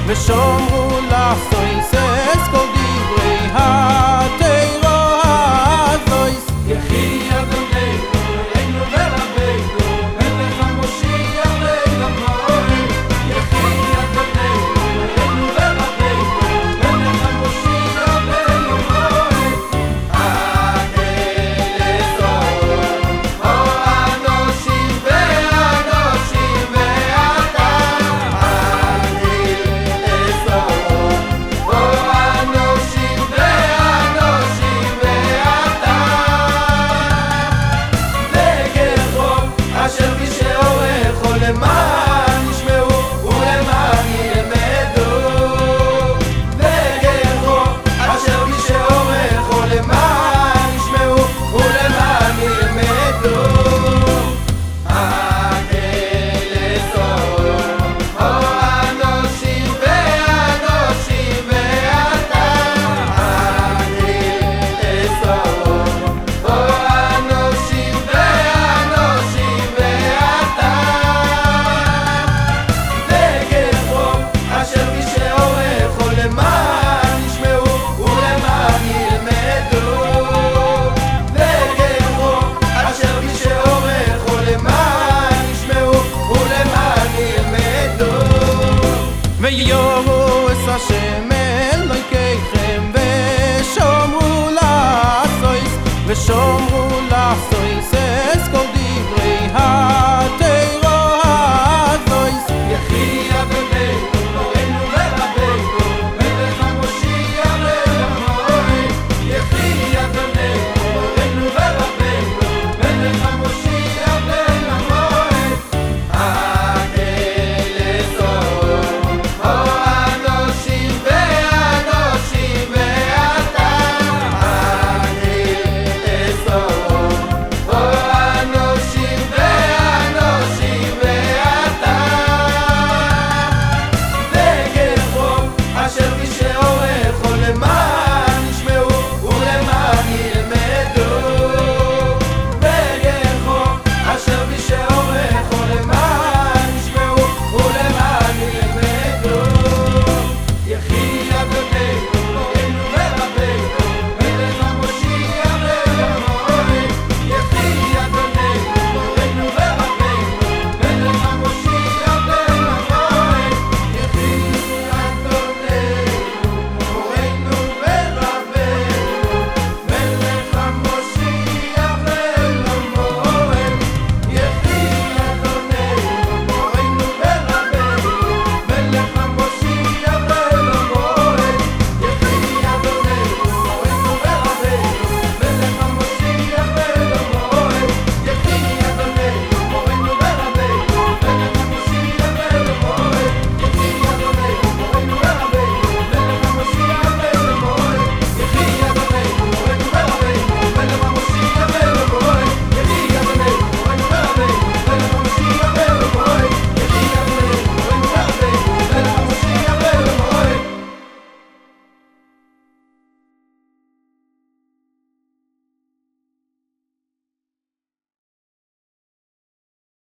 ושומרו לעשויס את כל דברי התורה הזויס. יחי אדוננו אלוהינו ורבנו מלך המושיע לעולמות. יחי אדוננו אלוהינו ורבנו מלך המושיע לעולמות. האל אזור האנושים ואנושים ואתה. האל אזור האנושים ואנושים ואתה. אשר בשעורך למען ישמעו ולמען ילמדו. וגרו אשר בשעורך למען ישמעו ולמען ילמדו. האל אזור האנושים ואנושים ואתה. האל אזור האנושים ואנושים ואתה. וגרו אשר בשעורך למען ישמעו ולמען ילמדו. וגרו אשר בשעורך למען ישמעו ולמען ילמדו. ויראו את השם אלוהיכם ושומרו לעשויס את כל דברי